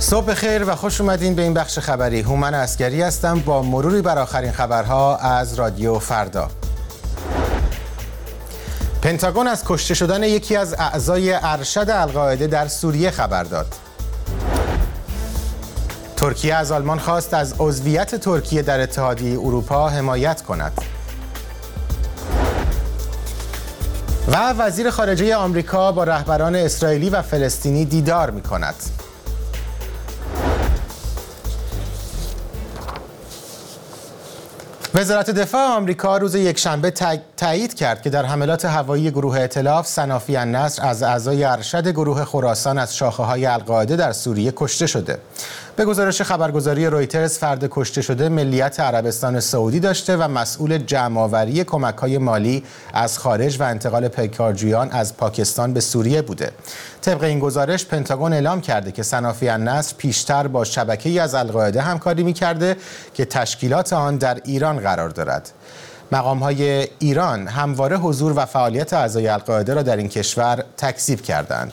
صبح خیر و خوش اومدین به این بخش خبری. هومن عسگری هستم با مروری بر آخرین خبرها از رادیو فردا. پنتاگون از کشته شدن یکی از اعضای ارشد القاعده در سوریه خبر داد. ترکیه از آلمان خواست از عضویت ترکیه در اتحادیه اروپا حمایت کند. و وزیر خارجه آمریکا با رهبران اسرائیلی و فلسطینی دیدار می‌کند. وزارت دفاع آمریکا روز یکشنبه تایید کرد که در حملات هوایی گروه ائتلاف صنافی النصر از اعضای ارشد گروه خراسان از شاخه‌های القاعده در سوریه کشته شده. به گزارش خبرگزاری رویترز، فرد کشته شده ملیت عربستان سعودی داشته و مسئول جمع‌آوری کمک‌های مالی از خارج و انتقال پیکارجویان از پاکستان به سوریه بوده. طبق این گزارش پنتاگون اعلام کرده که صنافی النصر پیشتر با شبکه‌ای از القاعده همکاری می‌کرده که تشکیلات آن در ایران قرار دارد. مقام‌های ایران همواره حضور و فعالیت اعضای القاعده را در این کشور تکذیب کردند.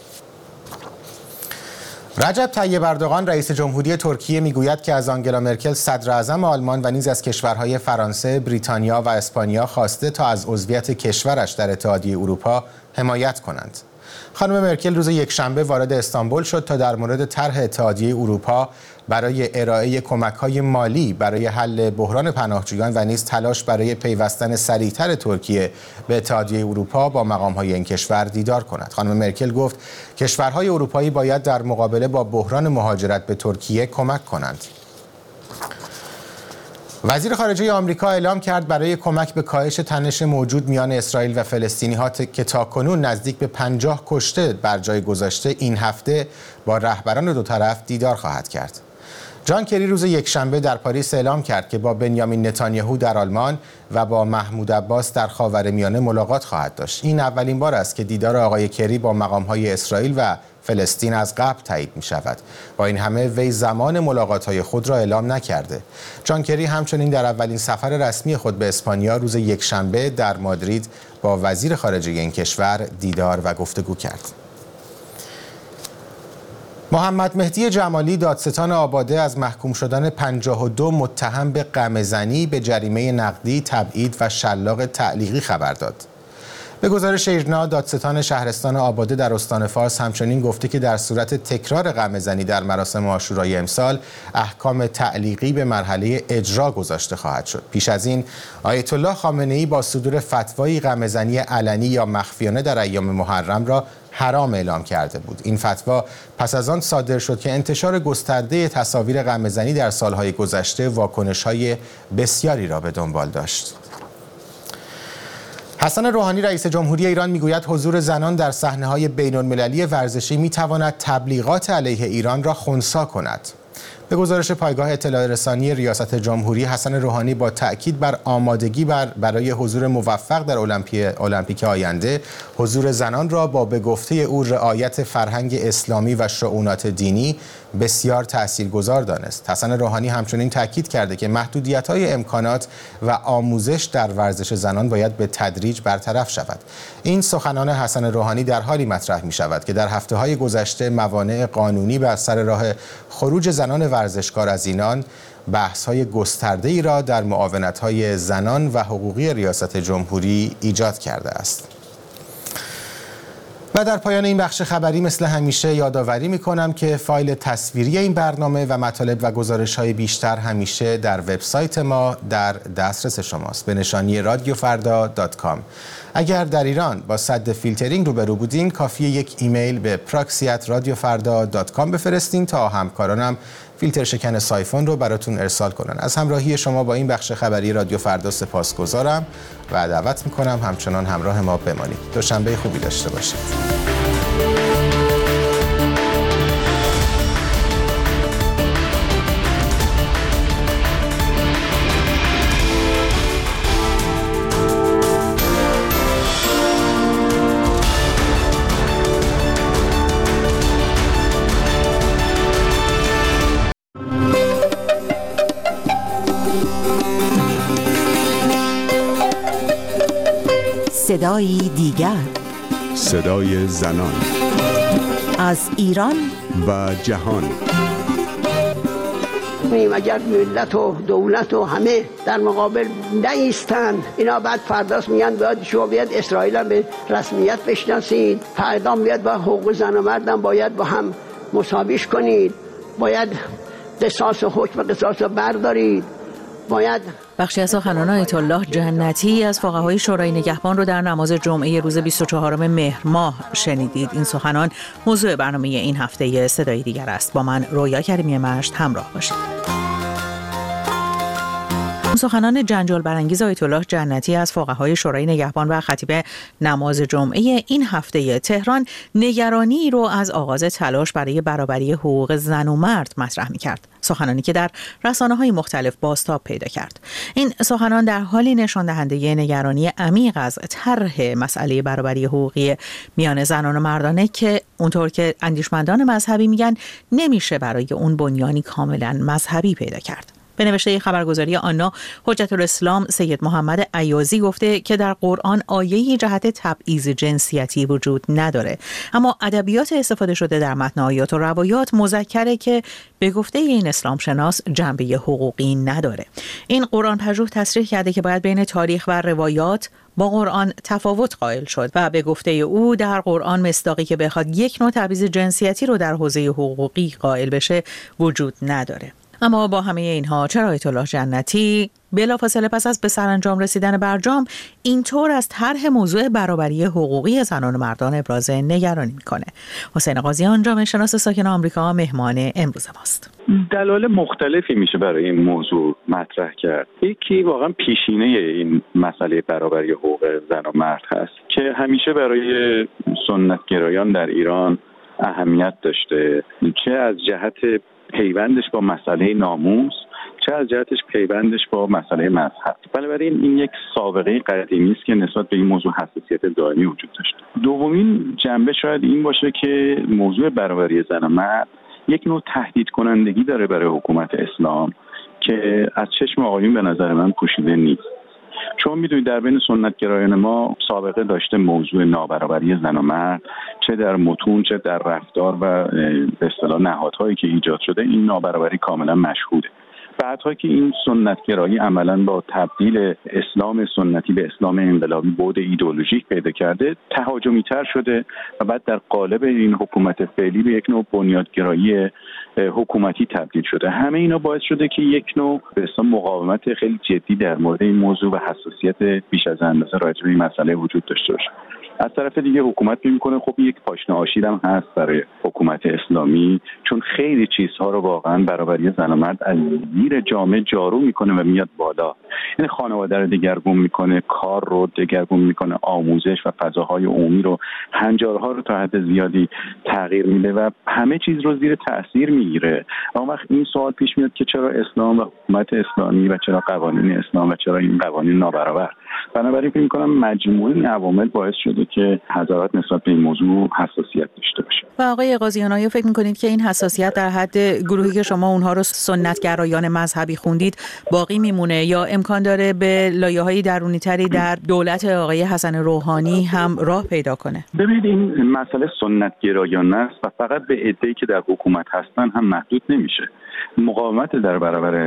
رجب طیب اردوغان رئیس جمهوری ترکیه میگوید که از آنگلا مرکل صدر اعظم آلمان و نیز از کشورهای فرانسه، بریتانیا و اسپانیا خواسته تا از عضویت کشورش در اتحادیه اروپا حمایت کنند. خانم مرکل روز یکشنبه وارد استانبول شد تا در مورد طرح اتحادیه اروپا برای ارائه کمک‌های مالی برای حل بحران پناهجویان و نیز تلاش برای پیوستن سریعتر ترکیه به اتحادیه اروپا با مقام‌های این کشور دیدار کند. خانم مرکل گفت کشورهای اروپایی باید در مقابله با بحران مهاجرت به ترکیه کمک کنند. وزیر خارجه آمریکا اعلام کرد برای کمک به کاهش تنش موجود میان اسرائیل و فلسطینی‌ها که تاکنون نزدیک به 50 کشته بر جای گذاشته، این هفته با رهبران دو طرف دیدار خواهد کرد. جان کری روز یکشنبه در پاریس اعلام کرد که با بنیامین نتانیاهو در آلمان و با محمود عباس در خاورمیانه ملاقات خواهد داشت. این اولین بار است که دیدار آقای کری با مقام‌های اسرائیل و فلسطین از قبل تایید می شود. با این همه وی زمان ملاقات‌های خود را اعلام نکرده. جان کری همچنین در اولین سفر رسمی خود به اسپانیا روز یکشنبه در مادرید با وزیر خارجه این کشور دیدار و گفتگو کرد. محمد مهدی جمالی دادستان آباده از محکوم شدن 52 متهم به غمه‌زنی به جریمه نقدی، تبعید و شلاق تعلیقی خبر داد. به گزارش ایرنا، دادستان شهرستان آباده در استان فارس همچنین گفته که در صورت تکرار غمه‌زنی در مراسم عاشورای امسال احکام تعلیقی به مرحله اجرا گذاشته خواهد شد. پیش از این آیت الله خامنه‌ای با صدور فتوای غمه‌زنی علنی یا مخفیانه در ایام محرم را حرام اعلام کرده بود. این فتوا پس از آن صادر شد که انتشار گسترده تصاویر غمه‌زنی در سالهای گذشته واکنش‌های بسیاری را به دنبال داشت. حسن روحانی رئیس جمهوری ایران میگوید حضور زنان در صحنه‌های بین‌المللی ورزشی میتواند تبلیغات علیه ایران را خنثی کند. به گزارش پایگاه اطلاع رسانی ریاست جمهوری، حسن روحانی با تأکید بر آمادگی برای حضور موفق در المپیک آینده، حضور زنان را با به گفته او رعایت فرهنگ اسلامی و شؤونات دینی بسیار تاثیرگذار دانست. حسن روحانی همچنین تأکید کرده که محدودیت‌های امکانات و آموزش در ورزش زنان باید به تدریج برطرف شود. این سخنان حسن روحانی در حالی مطرح می‌شود که در هفته‌های گذشته موانع قانونی بر سر راه خروج زنان ورزشکار از ایران بحث‌های گسترده‌ای را در معاونت‌های زنان و حقوقی ریاست جمهوری ایجاد کرده است. و در پایان این بخش خبری مثل همیشه یادآوری می‌کنم که فایل تصویری این برنامه و مطالب و گزارش‌های بیشتر همیشه در وبسایت ما در دسترس شماست به نشانی radiofarda.com. اگر در ایران با سد فیلترینگ روبرو بودین، کافیه یک ایمیل به proxy@radiofarda.com بفرستین تا همکارانم فیلتر شکن سایفون رو براتون ارسال کنن. از همراهی شما با این بخش خبری رادیو فردا سپاسگزارم و دعوت میکنم همچنان همراه ما بمانید. دوشنبه خوبی داشته باشید. صدایی دیگر، صدای زنان از ایران و جهان. اگر ملت و دولت و همه در مقابل نایستند، اینا بعد فرداست میگن باید شما بیاد اسرائیل هم به رسمیت بشناسید، فردا بیاد با حقوق زن و مردم باید با هم مساویش کنید، باید قصاص و حکم قصاص رو بردارید، باید. بخشی از سخنان آیت الله جنتی از فقهای شورای نگهبان رو در نماز جمعه روز 24 مهر ماه شنیدید. این سخنان موضوع برنامه این هفته صدای دیگر است. با من رویا کریمی مشت همراه باشید. سخنان جنجال برانگیز آیت الله جنتی از فقهای شورای نگهبان و خطیب نماز جمعه این هفته تهران نگرانی رو از آغاز تلاش برای برابری حقوق زن و مرد مطرح می‌کرد. سخنانی که در رسانه‌های مختلف بازتاب پیدا کرد. این سخنان در حالی نشان دهنده نگرانی عمیق از طرح مسئله برابری حقوقی میان زنان و مردانه که اونطور که اندیشمندان مذهبی میگن نمیشه برای اون بنیانی کاملا مذهبی پیدا کرد. به نوشته خبرگزاری آنا، حجت الاسلام سید محمد ایازی گفته که در قرآن آیه‌ای جهت تبعیض جنسیتی وجود نداره، اما ادبیات استفاده شده در متن آیات و روایات مذکره که به گفته این اسلام شناس جنبه حقوقی نداره. این قرآن پژوه تصریح کرده که باید بین تاریخ و روایات با قرآن تفاوت قائل شد و به گفته او در قرآن مصداقی که بخواد یک نوع تبعیض جنسیتی رو در حوزه حقوقی قائل بشه وجود نداره. اما با همه اینها چرا آیت الله جنتی بلافاصله پس از به سرانجام رسیدن برجام اینطور از طرح موضوع برابری حقوقی زنان و مردان ابراز نگرانی میکنه؟ حسین قاضیان، جامعه شناس ساکن آمریکا، مهمان امروز ماست. دلایل مختلفی میشه برای این موضوع مطرح کرد. یکی واقعا پیشینه این مسئله برابری حقوق زن و مرد هست که همیشه برای سنتگرایان در ایران اهمیت داشته، چه از جهت پیوندش با مسئله ناموس، چه از جهتش پیوندش با مسئله مذهب. بنابراین این یک سابقه قدیمی است که نسبت به این موضوع حساسیت دائمی وجود داشت. دومین جنبه شاید این باشه که موضوع برابری زن و مرد یک نوع تهدید کنندگی داره برای حکومت اسلام که از چشم آقایون به نظر من پوشیده نیست. چون میدونید در بین سنتگرایان ما سابقه داشته موضوع نابرابری زن و مرد، چه در متون چه در رفتار و به اصطلاح نهادهایی که ایجاد شده این نابرابری کاملا مشهوده. بعدها که این سنتگرایی عملاً با تبدیل اسلام سنتی به اسلام انقلابی بعد ایدئولوژیک پیدا کرده، تهاجمی‌تر شده و بعد در قالب این حکومت فعلی به یک نوع بنیادگرایی حکومتی تبدیل شده. همه اینا باعث شده که یک نوع به اصطلاح مقاومت خیلی جدی در مورد این موضوع و حساسیت بیش از اندازه راجع به این مسئله وجود داشته باشه. از طرف دیگه حکومت میکنه خب یک پاشنه آشیل هم هست برای حکومت اسلامی، چون خیلی چیزها رو واقعا برابری زن و مرد از زیر جامعه جارو میکنه و میاد بالا. یعنی خانواده رو دگرگون میکنه، کار رو دگرگون میکنه، آموزش و فضاهای عمومی رو، هنجارها رو تا حد زیادی تغییر میده و همه چیز رو زیر تاثیر میگیره. اما وقت این سوال پیش میاد که چرا اسلام و حکومت اسلامی و چرا قوانین اسلام و چرا این قوانین نابرابر؟ بنابراین فکر می‌کنم مجموعه این عوامل باعث شده که حضرات نسبت به این موضوع حساسیت داشته باشه. و آقای قاضیان، آیا فکر می‌کنید که این حساسیت در حد گروهی که شما اونها رو سنتگرایان مذهبی خوندید باقی میمونه یا امکان داره به لایه‌های درونی‌تری در دولت آقای حسن روحانی هم راه پیدا کنه؟ ببینید این مسئله سنتگرایان است و فقط به عده‌ای که در حکومت هستن هم محدود نمیشه. مقاومت در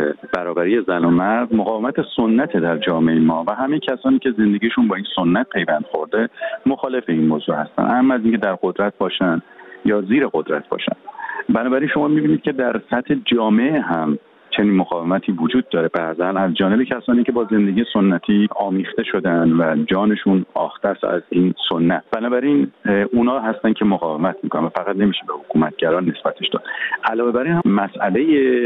برابری زن و مرد مقاومت سنت در جامعه ما و همه کسانی که زندگیشون با این سنت پیوند خورده مخالف این موضوع هستن، اما از اینکه در قدرت باشن یا زیر قدرت باشن. بنابراین شما می‌بینید که در سطح جامعه هم چنین مقاومتی وجود داره، بعضا از جانب کسانی که با زندگی سنتی آمیخته شدن و جانشون آخته است از این سنت. بنابراین اونا هستن که مقاومت میکنن و فقط نمیشه به حکومتگران نسبتش داد. علاوه بر این مسئله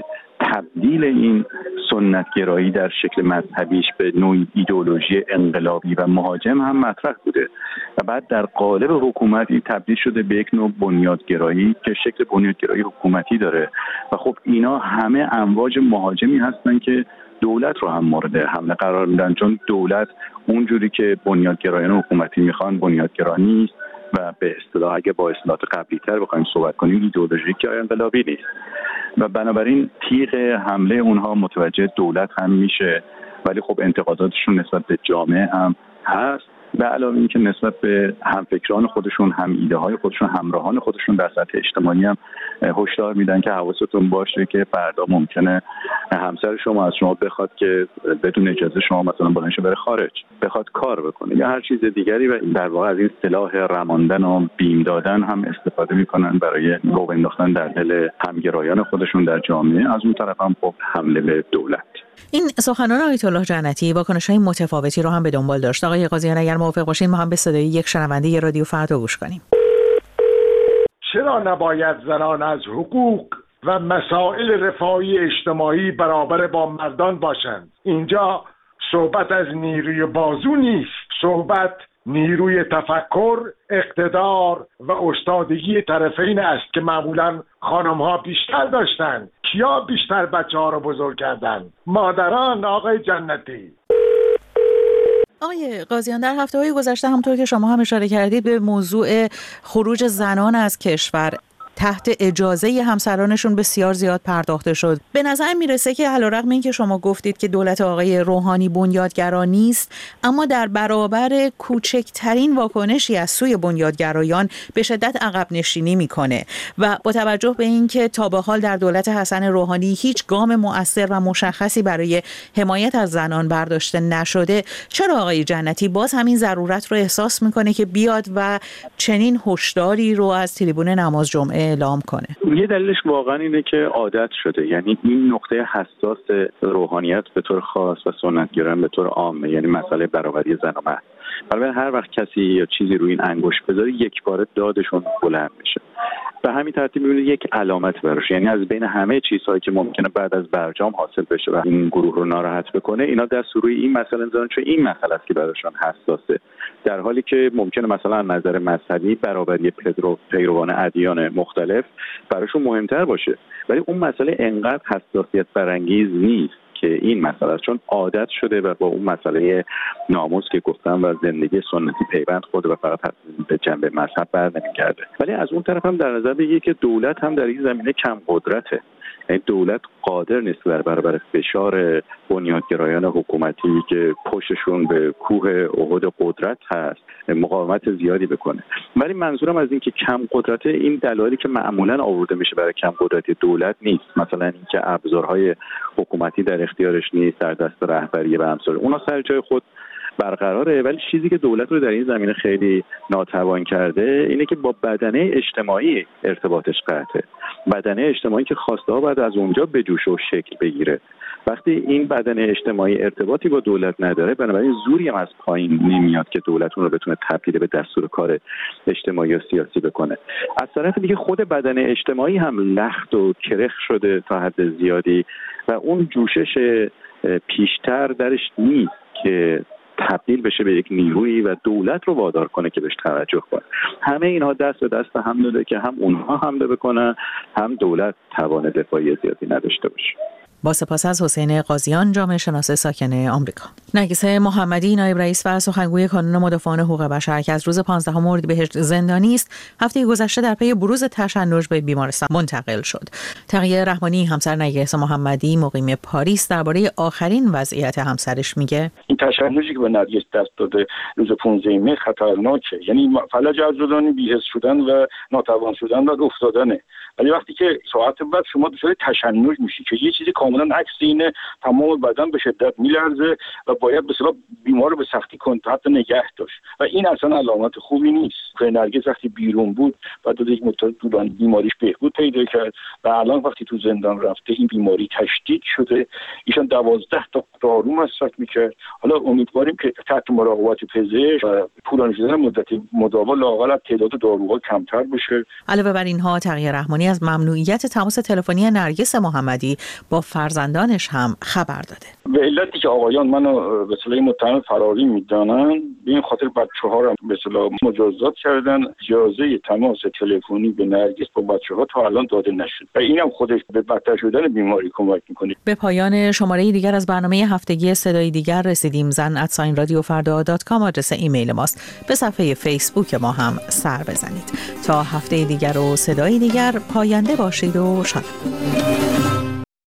تبدیل این سنتگرایی در شکل مذهبیش به نوعی ایدئولوژی انقلابی و مهاجم هم مطرح بوده و بعد در قالب حکومت این تبدیل شده به یک نوع بنیادگرایی که شکل بنیادگرایی حکومتی داره و خب اینا همه امواج مهاجمی هستن که دولت رو هم مورد حمله قرار میدن، چون دولت اونجوری که بنیادگرایان حکومتی میخوان بنیادگرا نیست و به اصطلاح اگه با اصطلاحات قبلی‌تر بخوایم صحبت کنیم ایدئولوژیک یا انقلابی نیست و بنابراین تیغ حمله اونها متوجه دولت هم میشه، ولی خب انتقاداتشون نسبت به جامعه هم هست به علاوه اینکه نسبت به همفکران خودشون، هم ایده های خودشون، همراهان خودشون در سطح اجتماعی هم هشدار میدن که حواستون باشه که فردا ممکنه همسر شما از شما بخواد که بدون اجازه شما مثلا بلند شه بره خارج، بخواد کار بکنه یا هر چیز دیگری، و در واقع از این سلاح رماندن و بیم دادن هم استفاده میکنن برای رعب انداختن در دل همگرایان خودشون در جامعه. از اون طرف هم خب حمله به دولت. این سخنان آیت الله جنتی واکنش‌های متفاوتی رو هم به دنبال داشت. آقای قاضیان اگر موافق باشین ما هم به صدای یک شنونده رادیو فردا گوش کنیم. چرا نباید زنان از حقوق و مسائل رفاهی اجتماعی برابر با مردان باشند؟ اینجا صحبت از نیروی بازو نیست، صحبت نیروی تفکر، اقتدار و استادگی طرفین است که معمولا خانم‌ها بیشتر داشتن. کیا بیشتر بچه‌ها رو بزرگ کردن؟ مادران. آقای جنتی. آقای قاضیان، در هفته‌های گذشته همونطور که شما هم اشاره کردید به موضوع خروج زنان از کشور تحت اجازه همسرانشون بسیار زیاد پرداخته شد. به نظر میرسه که علیرغم اینکه شما گفتید که دولت آقای روحانی بنیادگرا نیست، اما در برابر کوچکترین واکنشی از سوی بنیادگرایان به شدت عقب نشینی میکنه و با توجه به اینکه تا به حال در دولت حسن روحانی هیچ گام مؤثر و مشخصی برای حمایت از زنان برداشته نشده، چرا آقای جنتی باز همین ضرورت رو احساس میکنه که بیاد و چنین هشداری رو از تریبون نماز جمعه اعلام کنه؟ یه دلیلش واقعا اینه که عادت شده، یعنی این نقطه حساس روحانیت به طور خاص و سنتگرایان به طور عام، یعنی مسئله برابری زن و مرد. برای هر وقت کسی یا چیزی روی این انگشت بذاره یک بار دادشون بلند میشه. به همین ترتیب می‌بینید یک علامت براش، یعنی از بین همه چیزهایی که ممکنه بعد از برجام حاصل بشه و این گروه رو ناراحت بکنه، اینا دست روی این مسئله می‌ذارن، چون این مسئله است که براشون حساسه، در حالی که ممکنه مثلا از نظر مذهبی برابری پیروان ادیان مختلف براشون مهمتر باشه، ولی اون مسئله انقدر حساسیت برانگیز نیست که این مسئله است، چون عادت شده و با اون مسئله ناموس که گفتم و زندگی سنتی پیوند خورده و فقط به جنبه مذهب بر نمیگرده. ولی از اون طرف هم در نظر بگیرید که دولت هم در این زمینه کم قدرته، یعنی دولت قادر نیست در برابر فشار بنیادگرایان حکومتی که پشتشون به کوه احد قدرت هست مقاومت زیادی بکنه. ولی منظورم از این که کم قدرت، این دلایلی که معمولا آورده میشه برای کم قدرتی دولت نیست، مثلا اینکه ابزارهای حکومتی در اختیارش نیست، در دست رهبری و امثال اونا سر جای خود برقراره، ولی چیزی که دولت رو در این زمینه خیلی ناتوان کرده اینه که با بدنه اجتماعی ارتباطش قطعه. بدنه اجتماعی که خواسته ها باید از اونجا به جوش و شکل بگیره. وقتی این بدنه اجتماعی ارتباطی با دولت نداره، بنابراین زوری هم از پایین نمیاد که دولت اون رو بتونه تبدیل به دستور کار اجتماعی و سیاسی بکنه. از طرف دیگه خود بدنه اجتماعی هم لخت و کرخ شده تا حد زیادی و اون جوشش پیشتر درش نیست که تبدیل بشه به یک نیرویی و دولت رو وادار کنه که بهش توجه کنه. همه اینها دست به دست هم داده که هم اونها حمله بکنن، هم دولت توان دفاعی زیادی نداشته باشه. با سپاس از حسین قاضیان، جامعه شناس ساکن آمریکا. نرگس محمدی، نایب رئیس و سخنگوی کانون مدافعان حقوق بشر که از روز 15 اردیبهشت زندانی است، هفته گذشته در پی بروز تشنج به بیمارستان منتقل شد. تقیه رحمانی، همسر نرگس محمدی مقیم پاریس، درباره آخرین وضعیت همسرش میگه: این تشنجی که به نرگس دست داده روز 15 مهر خطرناکه، یعنی فلج عضلانی بی‌حس شدن و ناتوان شدن و افتادنه. ولی وقتی که ساعت بعد شما دچار تشنج میشی که یه چیزی کاملا عکس اینه، تمام بدن به شدت میلرزه و باید به اصطلاح بیمار رو به سختی کنترل نگه داشت و این اصلا علامت خوبی نیست. که نرگس وقتی بیرون بود بعد از یک مدت طولانی بیماریش بهبود پیدا کرد و الان وقتی تو زندان رفته این بیماری تشدید شده. ایشان 12 تا دارو مصرف میکرد. حالا امیدواریم که تحت مراقبت پزشک و طولانی شدن مدت مداوا لااقل تعداد داروها کمتر بشه. علاوه بر اینها تقیه رحمانی از ممنوعیت تماس تلفنی نرگس محمدی با فرزندانش هم خبر داده. به علتی که آقایان منو به اصطلاح متهم فراری میدانن، به این خاطر بچه‌ها رو به اصطلاح مجازات کردن. اجازه تماس تلفنی به نرگس با بچه‌ها تا الان داده نشد و اینم خودش به بدتر شدن بیماری کمک میکنه. به پایان شماره دیگر از برنامه هفتگی صدای دیگر رسیدیم. zan@radiofarda.com آدرس ایمیل ماست. به صفحه فیسبوک ما هم سر بزنید. تا هفته دیگر و صدای دیگر، پاینده باشید و شاد.